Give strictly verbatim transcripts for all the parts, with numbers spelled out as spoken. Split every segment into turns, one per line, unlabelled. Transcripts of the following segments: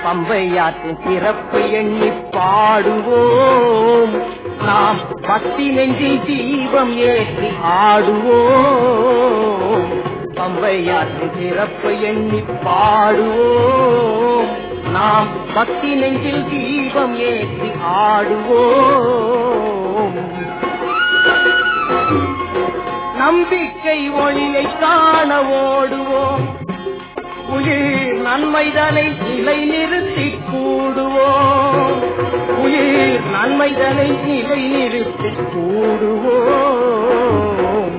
பம்பையாற்றின் சிறப்பு எண்ணி பாடுவோம். நாம் பக்தி நெஞ்சில் தீபம் ஏற்றி ஆடுவோம். பம்பையாற்றின் சிறப்பு எண்ணி பாடுவோம். நாம் பக்தி நெஞ்சில் தீபம் ஏற்றி ஆடுவோம். நம்பிக்கை ஒளியை காண ஓடுவோம். உயிர் நன்மைதனை நிலை நிறுத்தி கூடுவோம். உயிர் நன்மைதனை நிலை நிறுத்தி கூடுவோம்.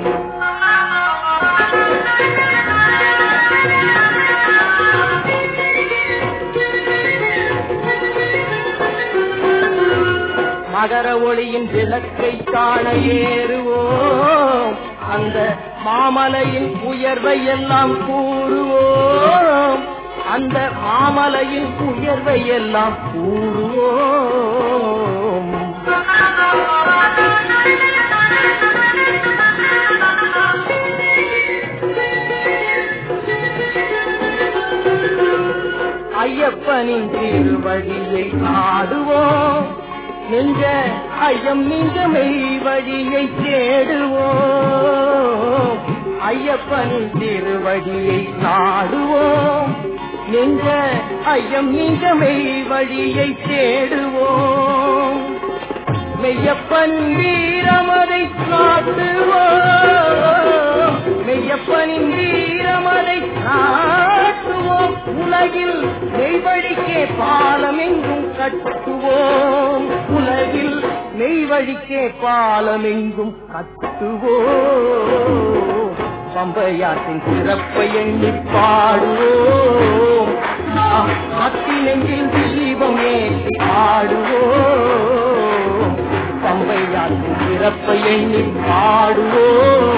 மகர ஒளியின் விளக்கை காண ஏறுவோம். அந்த மாமலையின் உயர்வை எல்லாம் கூறுவோம். அந்த மாமலையின் உயர்வை எல்லாம் கூறுவோம். ஐயப்பனின் திருவழியை நாடுவோம். நெஞ்ச ஐயம் நீங்க மெய் வழியை தேடுவோம். ஐயப்பனின் திருவழியை நாடுவோம். நெஞ்ச ஐயம் நீங்க மெய் வழியை தேடுவோம். மெய்யப்பன் வீரமதை காட்டுவோம். மெய்யப்பனின் வீரமதை காட்டுவோம். உலகில் மெய்வழிக்கே பாலமெங்கும் கட்டுவோம். உலகில் மெய்வழிக்கே பாலமெங்கும் கட்டுவோம். பம்பையாற்றின் சிறப்பை எண்ணி பாடுவோம். பக்தி நெஞ்சில் தீபம் ஏற்றி ஆடுவோம். பம்பையாற்றின் சிறப்பை எண்ணி பாடுவோம்.